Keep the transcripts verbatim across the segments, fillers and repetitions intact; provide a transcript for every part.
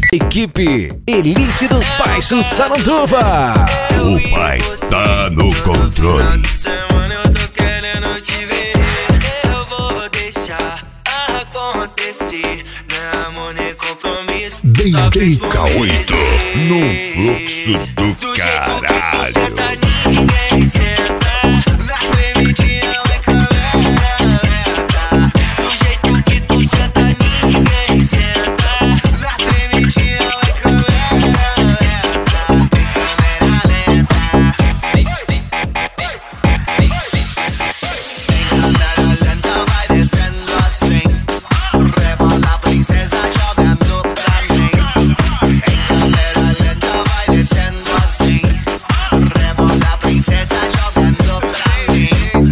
Equipe Elite dos Baixos Saranduva. O pai tá no controle. Semana eu tô querendo te ver. Eu vou deixar acontecer. Não é amor nem compromisso. D J K oito no fluxo do caralho. Ninguém senta na tremidinha, vai câmera lenta. Do jeito que tu senta, ninguém senta na tremidinha, vai câmera lenta. Câmera lenta. Câmera lenta vai descendo assim. Rebola a princesa jogando pra mim. Câmera lenta vai descendo assim. Rebola a princesa jogando pra mim.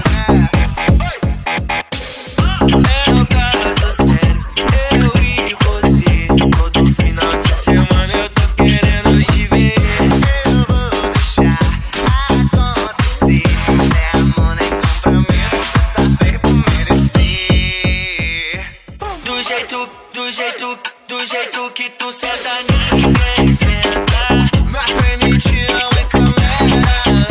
É um caso sério, eu e você. Todo final de semana eu tô querendo te ver. Eu vou deixar acontecer. Não é amor nem compromisso, só saber por merecer. Do jeito, do jeito, do jeito que tu senta, ninguém senta. Na frente é câmera